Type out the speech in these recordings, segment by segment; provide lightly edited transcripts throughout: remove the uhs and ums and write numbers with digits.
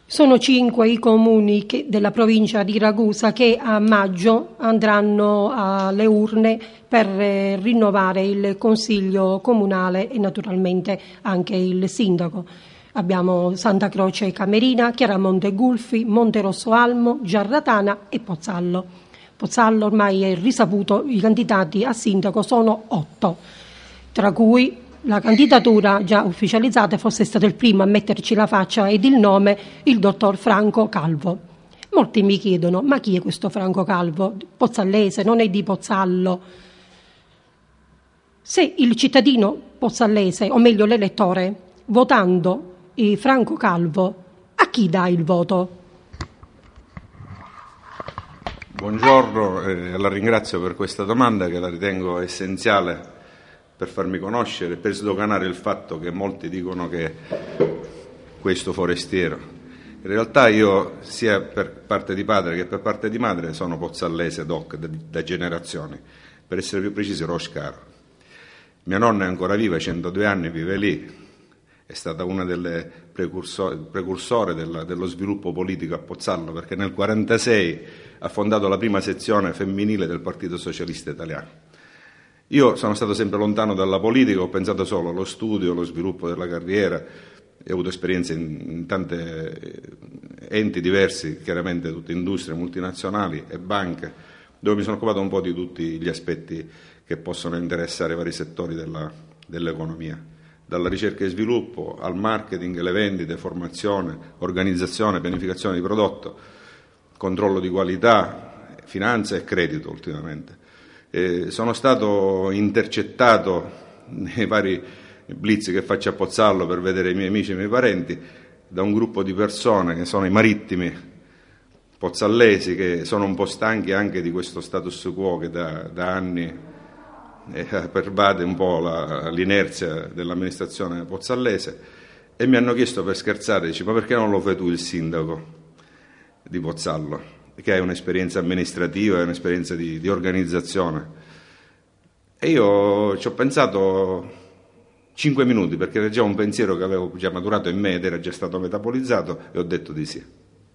Sono 5 i comuni della provincia di Ragusa che a maggio andranno alle urne per rinnovare il Consiglio Comunale e naturalmente anche il Sindaco. Abbiamo Santa Croce Camerina, Chiaramonte Gulfi, Monterosso Almo, Giarratana e Pozzallo. Pozzallo ormai è risaputo, i candidati a Sindaco sono 8, tra cui la candidatura già ufficializzata fosse stato il primo a metterci la faccia ed il nome, il dottor Franco Calvo. Molti mi chiedono, ma chi è questo Franco Calvo? Pozzallese, non è di Pozzallo? Se il cittadino pozzallese, o meglio l'elettore, votando Franco Calvo, a chi dà il voto? Buongiorno, la ringrazio per questa domanda che la ritengo essenziale per farmi conoscere, per sdoganare il fatto che molti dicono che questo forestiero. In realtà io, sia per parte di padre che per parte di madre, sono pozzallese doc da generazioni, per essere più precisi Roscaro. Mia nonna è ancora viva, 102 anni, vive lì, è stata una delle precursore dello sviluppo politico a Pozzallo, perché nel 1946 ha fondato la prima sezione femminile del Partito Socialista Italiano. Io sono stato sempre lontano dalla politica, ho pensato solo allo studio, allo sviluppo della carriera, e ho avuto esperienze in tanti enti diversi, chiaramente tutte industrie multinazionali e banche, dove mi sono occupato un po' di tutti gli aspetti che possono interessare i vari settori dell'economia, dalla ricerca e sviluppo al marketing, le vendite, formazione, organizzazione, pianificazione di prodotto, controllo di qualità, finanza e credito ultimamente. Sono stato intercettato nei vari blitz che faccio a Pozzallo per vedere i miei amici e i miei parenti da un gruppo di persone che sono i marittimi pozzallesi, che sono un po' stanchi anche di questo status quo che da anni pervade un po' l'inerzia dell'amministrazione pozzallese, e mi hanno chiesto per scherzare, dice, ma perché non lo fai tu il sindaco di Pozzallo, che hai un'esperienza amministrativa e un'esperienza di organizzazione? E io ci ho pensato 5 minuti, perché era già un pensiero che avevo già maturato in me ed era già stato metabolizzato, e ho detto di sì.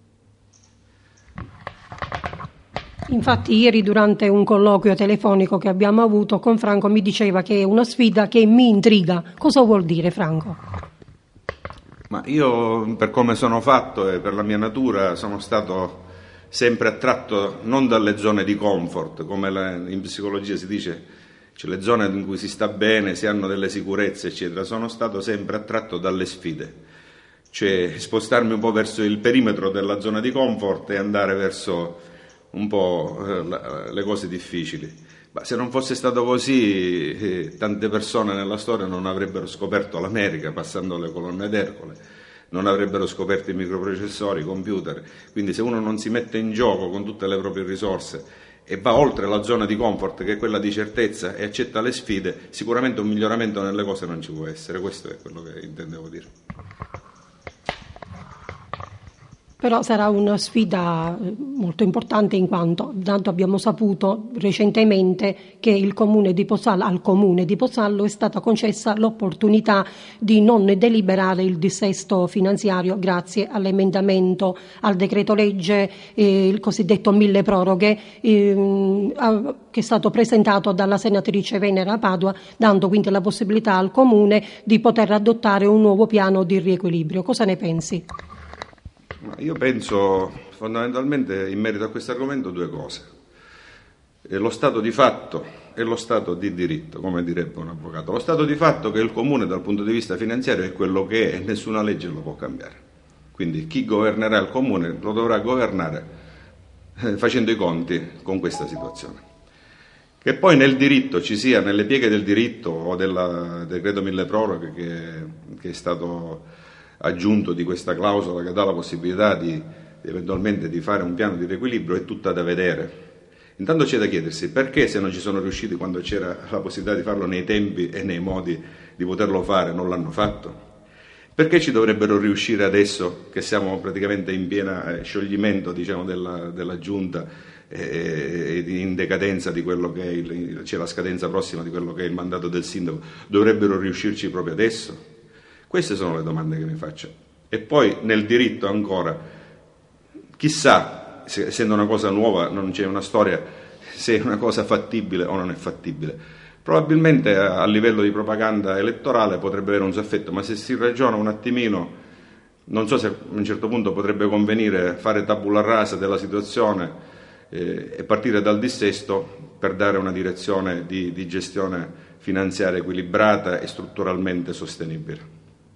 Infatti ieri durante un colloquio telefonico che abbiamo avuto con Franco mi diceva che è una sfida che mi intriga. Cosa vuol dire, Franco? Ma io, per come sono fatto e per la mia natura, sono stato sempre attratto non dalle zone di comfort, come in psicologia si dice, cioè le zone in cui si sta bene, si hanno delle sicurezze, eccetera. Sono stato sempre attratto dalle sfide, cioè spostarmi un po' verso il perimetro della zona di comfort e andare verso un po' le cose difficili. Ma se non fosse stato così, tante persone nella storia non avrebbero scoperto l'America passando le colonne d'Ercole, non avrebbero scoperto i microprocessori, i computer. Quindi se uno non si mette in gioco con tutte le proprie risorse e va oltre la zona di comfort, che è quella di certezza, e accetta le sfide, sicuramente un miglioramento nelle cose non ci può essere. Questo è quello che intendevo dire. Però sarà una sfida molto importante, in quanto tanto abbiamo saputo recentemente che al Comune di Pozzallo è stata concessa l'opportunità di non deliberare il dissesto finanziario grazie all'emendamento al decreto legge, il cosiddetto mille proroghe, che è stato presentato dalla senatrice Venera Padua, dando quindi la possibilità al Comune di poter adottare un nuovo piano di riequilibrio. Cosa ne pensi? Io penso fondamentalmente in merito a questo argomento due cose: lo stato di fatto e lo stato di diritto, come direbbe un avvocato. Lo stato di fatto che il Comune dal punto di vista finanziario è quello che è e nessuna legge lo può cambiare. Quindi chi governerà il Comune lo dovrà governare facendo i conti con questa situazione. Che poi nel diritto ci sia, nelle pieghe del diritto o del decreto mille proroghe che è stato aggiunto di questa clausola che dà la possibilità eventualmente di fare un piano di riequilibrio, è tutta da vedere. Intanto c'è da chiedersi perché, se non ci sono riusciti quando c'era la possibilità di farlo nei tempi e nei modi di poterlo fare, non l'hanno fatto? Perché ci dovrebbero riuscire adesso che siamo praticamente in piena scioglimento, diciamo, della giunta e in decadenza di quello che c'è la scadenza prossima di quello che è il mandato del sindaco? Dovrebbero riuscirci proprio adesso? Queste sono le domande che mi faccio. E poi nel diritto ancora, chissà, essendo una cosa nuova, non c'è una storia, se è una cosa fattibile o non è fattibile. Probabilmente a livello di propaganda elettorale potrebbe avere un suo effetto, ma se si ragiona un attimino, non so se a un certo punto potrebbe convenire fare tabula rasa della situazione e partire dal dissesto per dare una direzione di gestione finanziaria equilibrata e strutturalmente sostenibile.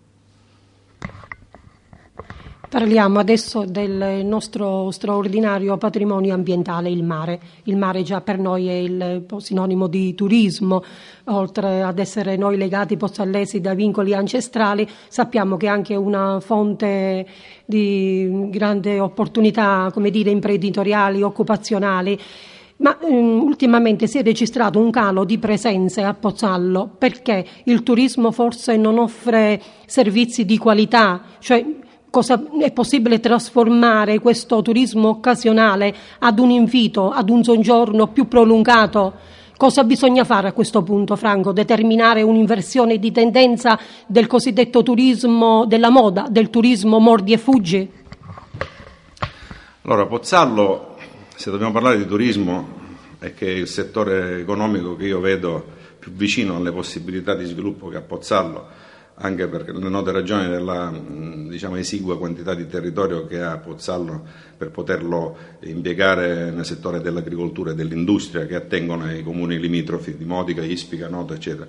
Parliamo adesso del nostro straordinario patrimonio ambientale, il mare. Il mare già per noi è il sinonimo di turismo, oltre ad essere noi legati possallesi da vincoli ancestrali, sappiamo che è anche una fonte di grande opportunità, come dire, imprenditoriali, occupazionali. Ma ultimamente si è registrato un calo di presenze a Pozzallo perché il turismo forse non offre servizi di qualità, cioè cosa è possibile trasformare questo turismo occasionale ad un invito, ad un soggiorno più prolungato? Cosa bisogna fare a questo punto, Franco? Determinare un'inversione di tendenza del cosiddetto turismo della moda, del turismo mordi e fuggi? Allora, Pozzallo, se dobbiamo parlare di turismo, è che è il settore economico che io vedo più vicino alle possibilità di sviluppo che ha Pozzallo, anche per le note ragioni della esigua quantità di territorio che ha Pozzallo per poterlo impiegare nel settore dell'agricoltura e dell'industria che attengono ai comuni limitrofi di Modica, Ispica, Noto, eccetera.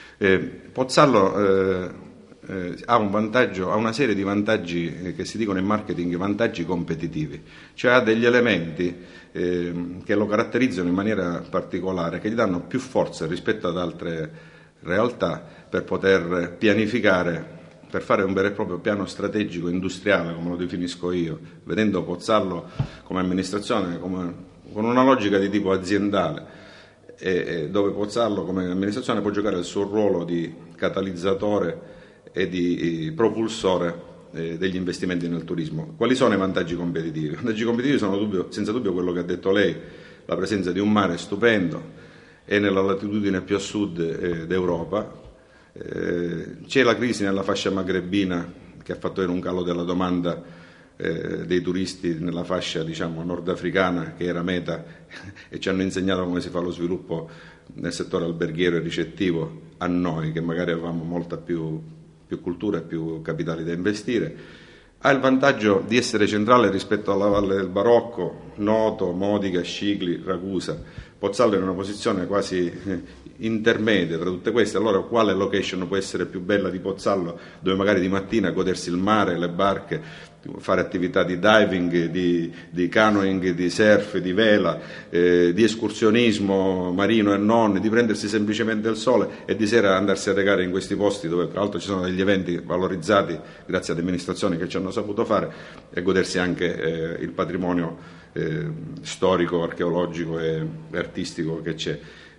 Pozzallo ha un vantaggio, ha una serie di vantaggi che si dicono in marketing vantaggi competitivi, cioè ha degli elementi che lo caratterizzano in maniera particolare, che gli danno più forza rispetto ad altre realtà per poter pianificare, per fare un vero e proprio piano strategico industriale, come lo definisco io, vedendo Pozzallo come amministrazione con una logica di tipo aziendale, dove Pozzallo come amministrazione può giocare il suo ruolo di catalizzatore e di propulsore degli investimenti nel turismo. Quali sono i vantaggi competitivi? I vantaggi competitivi sono senza dubbio quello che ha detto lei, la presenza di un mare stupendo, è nella latitudine più a sud d'Europa, c'è la crisi nella fascia magrebina che ha fatto vedere un calo della domanda dei turisti nella fascia nordafricana che era meta e ci hanno insegnato come si fa lo sviluppo nel settore alberghiero e ricettivo a noi che magari avevamo molta più cultura e più capitali da investire. Ha il vantaggio di essere centrale rispetto alla Valle del Barocco, Noto, Modica, Scicli, Ragusa. Pozzallo è in una posizione quasi intermedia tra tutte queste, allora quale location può essere più bella di Pozzallo, dove magari di mattina godersi il mare, le barche, fare attività di diving, di canoeing, di surf, di vela, di escursionismo marino e non, di prendersi semplicemente il sole e di sera andarsi a recare in questi posti dove tra l'altro ci sono degli eventi valorizzati grazie ad amministrazioni che ci hanno saputo fare e godersi anche il patrimonio storico, archeologico e artistico che c'è.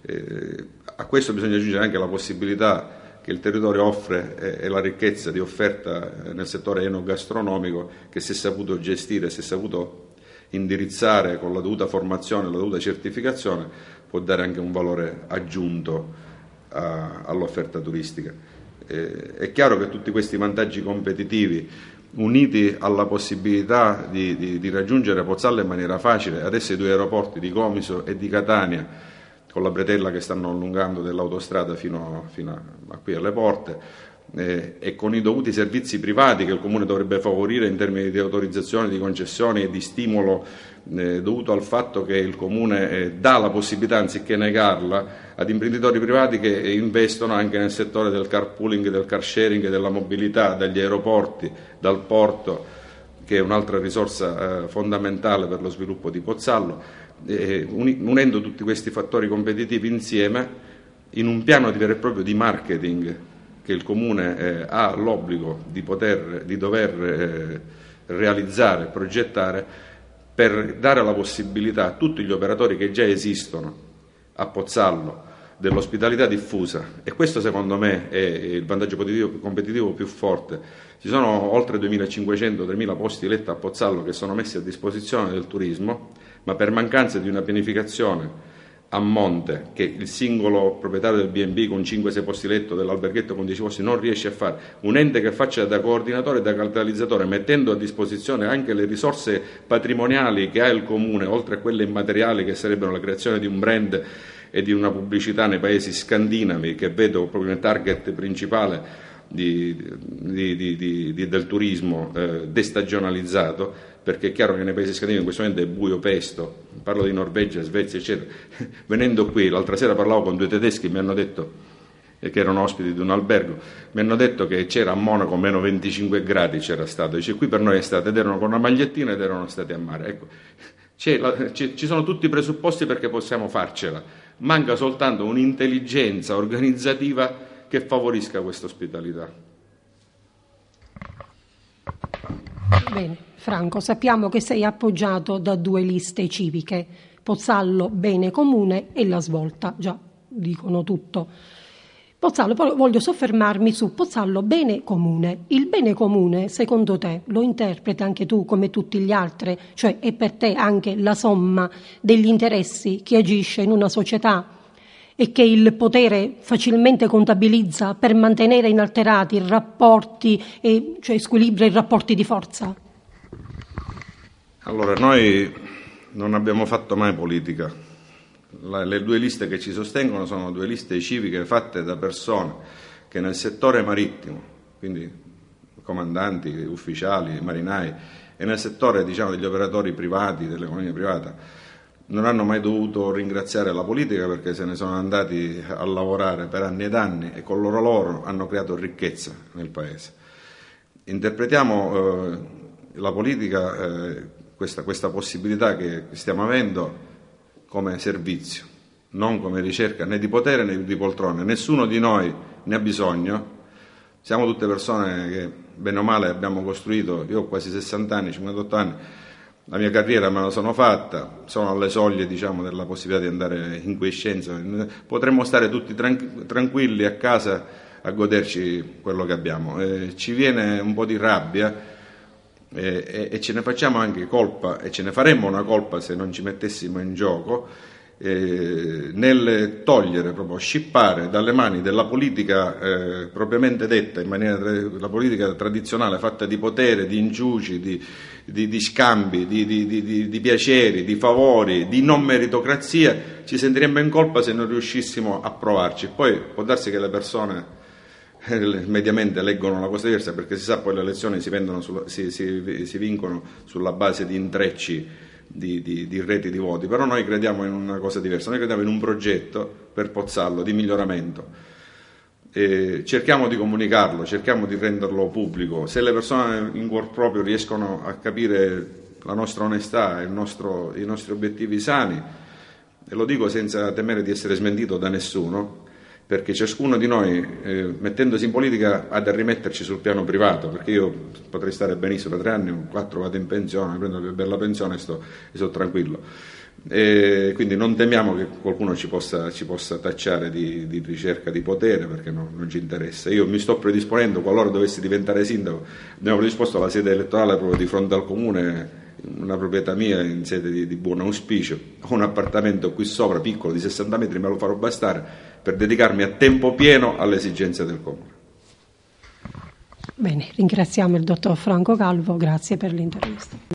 A questo bisogna aggiungere anche la possibilità che il territorio offre e la ricchezza di offerta nel settore enogastronomico che si è saputo gestire, si è saputo indirizzare con la dovuta formazione, la dovuta certificazione, può dare anche un valore aggiunto all'offerta turistica. È chiaro che tutti questi vantaggi competitivi uniti alla possibilità di raggiungere Pozzallo in maniera facile, adesso i due aeroporti di Comiso e di Catania con la bretella che stanno allungando dell'autostrada fino a qui alle porte e con i dovuti servizi privati che il Comune dovrebbe favorire in termini di autorizzazioni, di concessioni e di stimolo dovuto al fatto che il Comune dà la possibilità, anziché negarla, ad imprenditori privati che investono anche nel settore del carpooling, del car sharing, della mobilità, dagli aeroporti, dal porto, che è un'altra risorsa fondamentale per lo sviluppo di Pozzallo. Unendo tutti questi fattori competitivi insieme in un piano di vero e proprio di marketing che il Comune ha l'obbligo di dover realizzare, progettare per dare la possibilità a tutti gli operatori che già esistono a Pozzallo dell'ospitalità diffusa, e questo secondo me è il vantaggio competitivo più forte. Ci sono oltre 2.500-3.000 posti letto a Pozzallo che sono messi a disposizione del turismo, ma per mancanza di una pianificazione a monte, che il singolo proprietario del B&B con 5-6 posti letto, dell'alberghetto con 10 posti, non riesce a fare, un ente che faccia da coordinatore e da catalizzatore, mettendo a disposizione anche le risorse patrimoniali che ha il Comune, oltre a quelle immateriali che sarebbero la creazione di un brand e di una pubblicità nei paesi scandinavi, che vedo proprio come target principale del turismo destagionalizzato, perché è chiaro che nei paesi scandinavi in questo momento è buio pesto, parlo di Norvegia, Svezia eccetera. Venendo qui, l'altra sera parlavo con 2 tedeschi, mi hanno detto, che erano ospiti di un albergo, mi hanno detto che c'era a Monaco meno 25 gradi, c'era stato, dice qui per noi è stato, ed erano con una magliettina ed erano stati a mare. Ecco, ci sono tutti i presupposti perché possiamo farcela, manca soltanto un'intelligenza organizzativa che favorisca questa ospitalità. Bene, Franco, sappiamo che sei appoggiato da 2 liste civiche, Pozzallo Bene Comune e La Svolta, già dicono tutto. Pozzallo, poi voglio soffermarmi su Pozzallo Bene Comune. Il bene comune, secondo te, lo interpreti anche tu come tutti gli altri? Cioè è per te anche la somma degli interessi che agisce in una società e che il potere facilmente contabilizza per mantenere inalterati i rapporti, cioè squilibra i rapporti di forza? Allora, noi non abbiamo fatto mai politica. Le 2 liste che ci sostengono sono 2 liste civiche fatte da persone che nel settore marittimo, quindi comandanti, ufficiali, marinai, e nel settore, diciamo, degli operatori privati, dell'economia privata, non hanno mai dovuto ringraziare la politica perché se ne sono andati a lavorare per anni ed anni e con loro hanno creato ricchezza nel Paese. Interpretiamo la politica, questa possibilità che stiamo avendo, come servizio, non come ricerca né di potere né di poltrone. Nessuno di noi ne ha bisogno, siamo tutte persone che bene o male abbiamo costruito, io ho quasi 60 anni, 58 anni, la mia carriera me la sono fatta, sono alle soglie, diciamo, della possibilità di andare in quiescenza, potremmo stare tutti tranquilli a casa a goderci quello che abbiamo. Ci viene un po' di rabbia e ce ne facciamo anche colpa, e ce ne faremmo una colpa se non ci mettessimo in gioco nel togliere, proprio scippare dalle mani della politica propriamente detta, in maniera la politica tradizionale fatta di potere, di inciuci, di scambi, di piaceri, di favori, di non meritocrazia. Ci sentiremmo in colpa se non riuscissimo a provarci. Poi può darsi che le persone mediamente leggono una cosa diversa, perché si sa poi le elezioni si vincono sulla base di intrecci di reti di voti, però noi crediamo in una cosa diversa, noi crediamo in un progetto per Pozzallo di miglioramento, cerchiamo di comunicarlo, cerchiamo di renderlo pubblico. Se le persone in cuor proprio riescono a capire la nostra onestà e i nostri obiettivi sani, e lo dico senza temere di essere smentito da nessuno, perché ciascuno di noi, mettendosi in politica, ha da rimetterci sul piano privato, perché io potrei stare benissimo, per 3 anni, 4 vado in pensione, prendo una bella pensione e sto tranquillo. Quindi non temiamo che qualcuno ci possa tacciare di ricerca di potere, perché non ci interessa. Io mi sto predisponendo, qualora dovessi diventare sindaco, abbiamo predisposto la sede elettorale proprio di fronte al comune, una proprietà mia in sede di buon auspicio, ho un appartamento qui sopra piccolo di 60 metri, me lo farò bastare per dedicarmi a tempo pieno alle esigenze del comune. Bene, ringraziamo il dottor Franco Calvo, grazie per l'intervista.